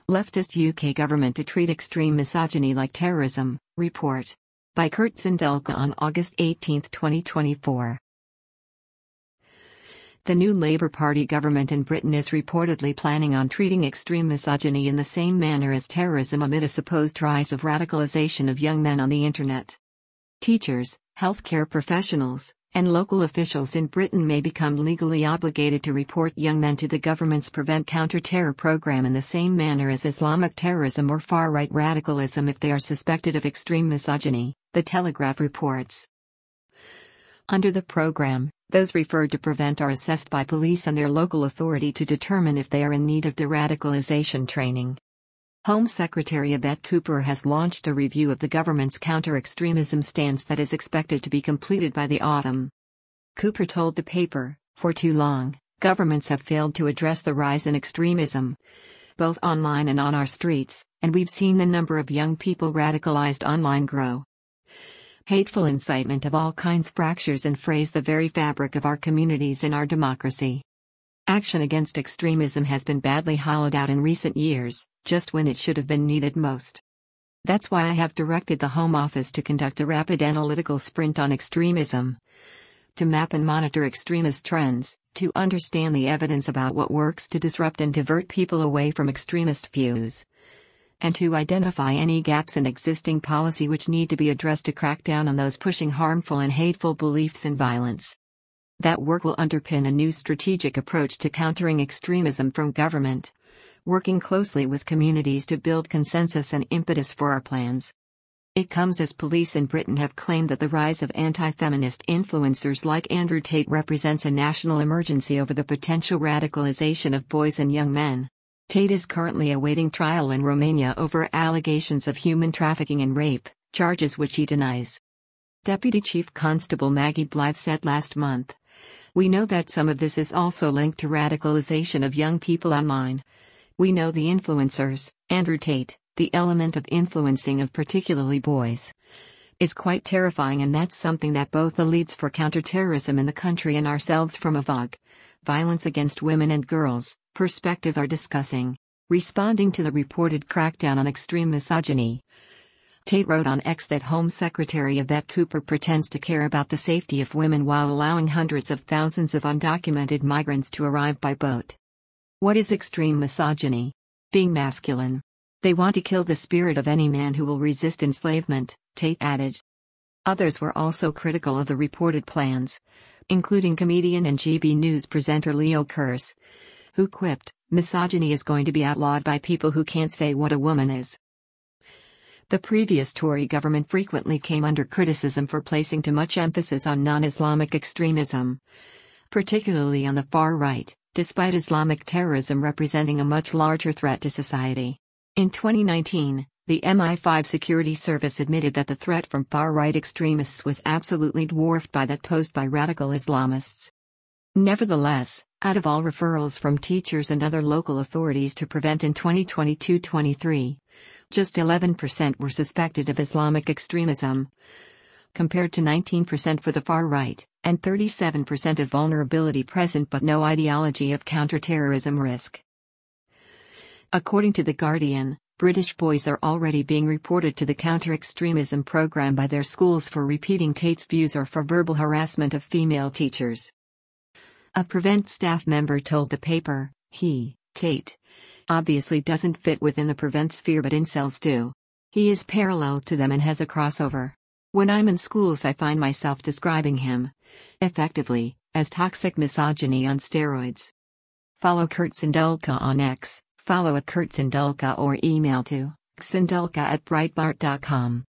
Leftist UK government to treat extreme misogyny like terrorism, report. By Kurt Sindelka on August 18, 2024. The new Labour Party government in Britain is reportedly planning on treating extreme misogyny in the same manner as terrorism amid a supposed rise of radicalisation of young men on the internet. Teachers, healthcare professionals, and local officials in Britain may become legally obligated to report young men to the government's Prevent Counter-Terror program in the same manner as Islamic terrorism or far-right radicalism if they are suspected of extreme misogyny, The Telegraph reports. Under the program, those referred to Prevent are assessed by police and their local authority to determine if they are in need of de-radicalisation training. Home Secretary Yvette Cooper has launched a review of the government's counter-extremism stance that is expected to be completed by the autumn. Cooper told the paper, "For too long, governments have failed to address the rise in extremism, both online and on our streets, and we've seen the number of young people radicalized online grow. Hateful incitement of all kinds fractures and frays the very fabric of our communities and our democracy. Action against extremism has been badly hollowed out in recent years, just when it should have been needed most. That's why I have directed the Home Office to conduct a rapid analytical sprint on extremism, to map and monitor extremist trends, to understand the evidence about what works to disrupt and divert people away from extremist views, and to identify any gaps in existing policy which need to be addressed to crack down on those pushing harmful and hateful beliefs and violence. That work will underpin a new strategic approach to countering extremism from government, working closely with communities to build consensus and impetus for our plans. It comes as police in Britain have claimed that the rise of anti-feminist influencers like Andrew Tate represents a national emergency over the potential radicalization of boys and young men. Tate is currently awaiting trial in Romania over allegations of human trafficking and rape, charges which he denies. Deputy Chief Constable Maggie Blythe said last month, "We know that some of this is also linked to radicalization of young people online. We know the influencers, Andrew Tate, the element of influencing of particularly boys, is quite terrifying, and that's something that both the leads for counterterrorism in the country and ourselves from a VOG, violence against women and girls, perspective are discussing." Responding to the reported crackdown on extreme misogyny, Tate wrote on X that Home Secretary Yvette Cooper pretends to care about the safety of women while allowing hundreds of thousands of undocumented migrants to arrive by boat. What is extreme misogyny? Being masculine. They want to kill the spirit of any man who will resist enslavement, Tate added. Others were also critical of the reported plans, including comedian and GB News presenter Leo Kearse, who quipped, "Misogyny is going to be outlawed by people who can't say what a woman is." The previous Tory government frequently came under criticism for placing too much emphasis on non-Islamic extremism, particularly on the far right, despite Islamic terrorism representing a much larger threat to society. In 2019, the MI5 security service admitted that the threat from far-right extremists was absolutely dwarfed by that posed by radical Islamists. Nevertheless, out of all referrals from teachers and other local authorities to Prevent in 2022-23, just 11% were suspected of Islamic extremism, compared to 19% for the far right, and 37% of vulnerability present but no ideology of counterterrorism risk. According to The Guardian, British boys are already being reported to the counter-extremism program by their schools for repeating Tate's views or for verbal harassment of female teachers. A Prevent staff member told the paper, Tate, obviously doesn't fit within the Prevent sphere, but incels do. He is parallel to them and has a crossover. When I'm in schools I find myself describing him, effectively, as toxic misogyny on steroids." Follow Kurt Sindelka on X, follow @KurtSindelka or email to sindelka@breitbart.com.